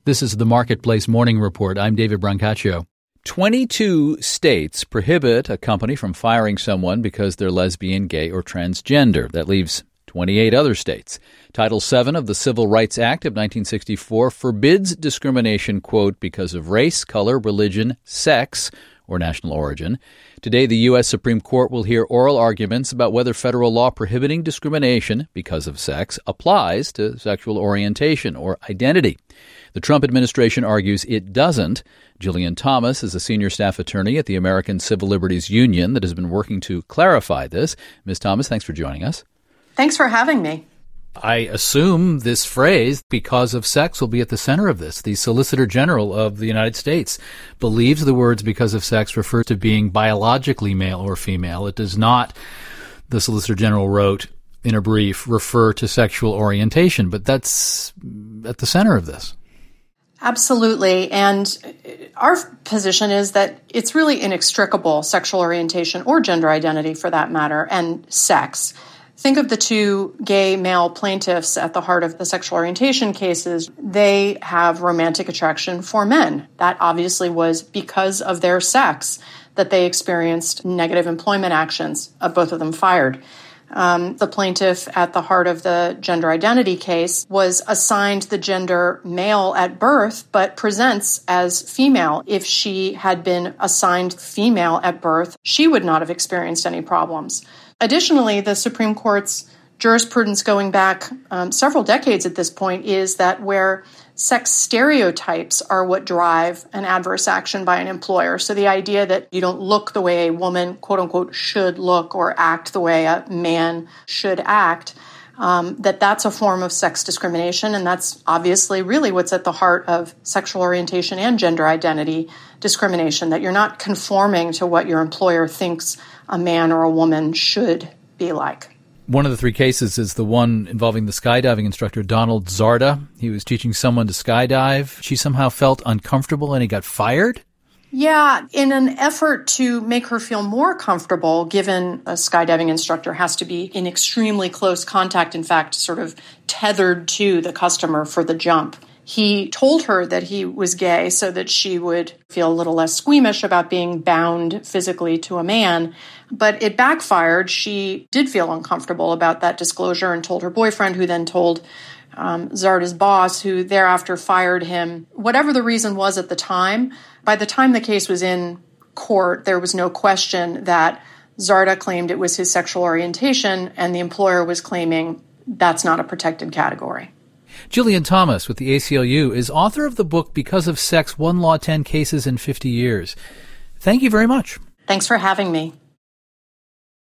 This is the Marketplace Morning Report. I'm David Brancaccio. 22 states prohibit a company from firing someone because they're lesbian, gay, or transgender. That leaves 28 other states. Title VII of the Civil Rights Act of 1964 forbids discrimination, quote, because of race, color, religion, sex, or national origin. Today, the U.S. Supreme Court will hear oral arguments about whether federal law prohibiting discrimination because of sex applies to sexual orientation or identity. The Trump administration argues it doesn't. Jillian Thomas is a senior staff attorney at the American Civil Liberties Union that has been working to clarify this. Ms. Thomas, thanks for joining us. Thanks for having me. I assume this phrase, because of sex, will be at the center of this. The Solicitor General of the United States believes the words because of sex refer to being biologically male or female. It does not, the Solicitor General wrote in a brief, refer to sexual orientation. But that's at the center of this. Absolutely. And our position is that it's really inextricable, sexual orientation or gender identity for that matter, and sex. Think of the two gay male plaintiffs at the heart of the sexual orientation cases. They have romantic attraction for men. That obviously was because of their sex that they experienced negative employment actions, both of them fired. The plaintiff at the heart of the gender identity case was assigned the gender male at birth, but presents as female. If she had been assigned female at birth, she would not have experienced any problems. Additionally, the Supreme Court's jurisprudence going back several decades at this point is that where sex stereotypes are what drive an adverse action by an employer, so the idea that you don't look the way a woman, quote unquote, should look or act the way a man should act, that's a form of sex discrimination, and that's obviously really what's at the heart of sexual orientation and gender identity discrimination, that you're not conforming to what your employer thinks a man or a woman should be like. One of the three cases is the one involving the skydiving instructor, Donald Zarda. He was teaching someone to skydive. She somehow felt uncomfortable and he got fired? Yeah, in an effort to make her feel more comfortable, given a skydiving instructor has to be in extremely close contact, in fact, sort of tethered to the customer for the jump. He told her that he was gay so that she would feel a little less squeamish about being bound physically to a man. But it backfired. She did feel uncomfortable about that disclosure and told her boyfriend, who then told Zarda's boss, who thereafter fired him. Whatever the reason was at the time, by the time the case was in court, there was no question that Zarda claimed it was his sexual orientation, and the employer was claiming that's not a protected category. Jillian Thomas with the ACLU is author of the book Because of Sex, One Law, 10 Cases in 50 Years. Thank you very much. Thanks for having me.